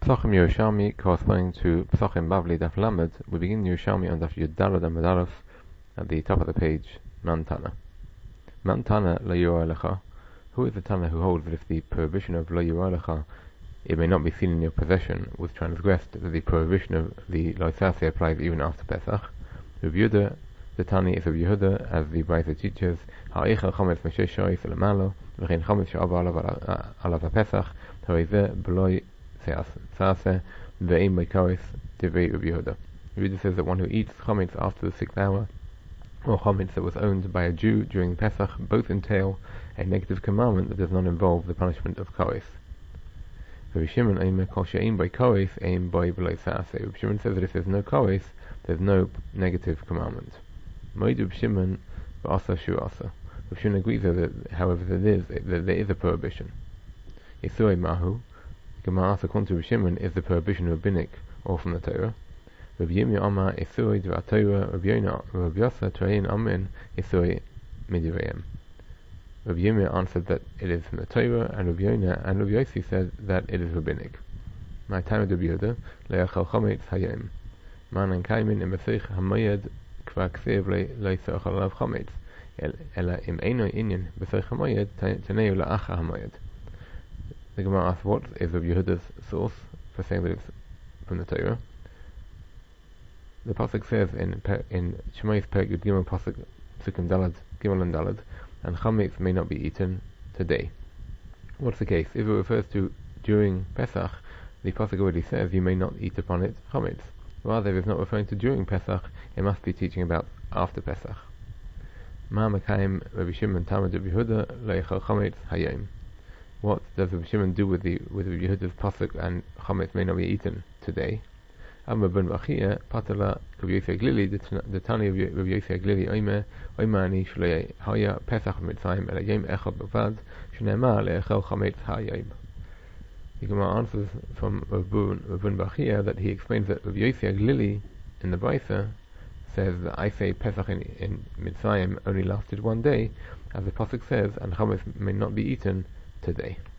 Psachim Yerushalmi corresponding to Psachim Bavli Daf Lamed. We begin Yerushalmi on Daf Yud Daled and Medalef at the top of the page. Man Tana. Man Tana Lo Yirah Lecha. Who is the Tana who holds that if the prohibition of Lo Yirah Lecha, it may not be seen in your possession, was transgressed, that the prohibition of the Lo Saseh applies even after Pesach? Rabbi Yehuda, the Tani is Rabbi Yehuda, as the Brayta teaches, Ha'eichel Chometz Meshesh Shoyis Elamalo, V'chein Chometz She'avar Alav HaPesach, Ha'izeh B'loi Saseh Ve'im Meikaris Divrei Rabbi Yehuda. Rabbi Yehuda says that one who eats Chometz after the 6th hour, or Chometz that was owned by a Jew during Pesach, both entail a negative commandment that does not involve the punishment of Koris. Rabbi Shimon Eimer Kol She'ein by Koris Ein by B'loi Saseh. Rabbi Shimon says that if there's no Koris, there's no negative commandment. Moed Rabbi Shimon V'asa Shu Asa. Rabbi Shimon agrees that, however, there is a prohibition. Isurei Mahu. Gemara asks, according to Rabbi Shimon, is the prohibition rabbinic or from the Torah? Rabbi Yirmiyah Amar Isurei Dvar Torah. Rabbi Yosa Trayin Amin Isurei Midivrayim. Rabbi Yirmiyah answered that it is from the Torah, and Rabbi Yonah and Rabbi Yossi said that it is rabbinic. My time of Rabbi Yehuda Le'achal Chometz Hayom. Man Kaimin Im Mesech Hamayed Kvar Ksev Le'isachal Alav Chometz Ela Im Eino Inyan Besech Hamayed Taneu La'acha Hamayed. The Gemara asks, what is Rabbi Yehuda's source for saying that it's from the Torah? The pasuk says in Shemais Perek Yud Gimel pasuk Psukim Dalad Gimel and Dalad, and Chametz may not be eaten today. What's the case? If it refers to during Pesach, the pasuk already says you may not eat upon it Chametz. Rather, if it's not referring to during Pesach, it must be teaching about after Pesach. Ma Mekayim Rabbi Shimon Talmud Rabbi Yehuda Le'echal Chametz Hayom. What does Rabbi Shimon do with Rabbi Yehuda's pasuk and Chametz may not be eaten today? Amma ben Bachia Patala Rabbi Yosef Glili, the Tani of Rabbi Yosef Glili Oimani Shlei Haya Pesach Mitzrayim El Yom Echad Bavad Shneimar Le'echel Chametz Hayom. The Gemara answers from Rabbi Bachia that he explains that Rabbi Yosef Glili in the Brayta says that I say Pesach in Mitzrayim only lasted one day, as the pasuk says, and Chametz may not be eaten today.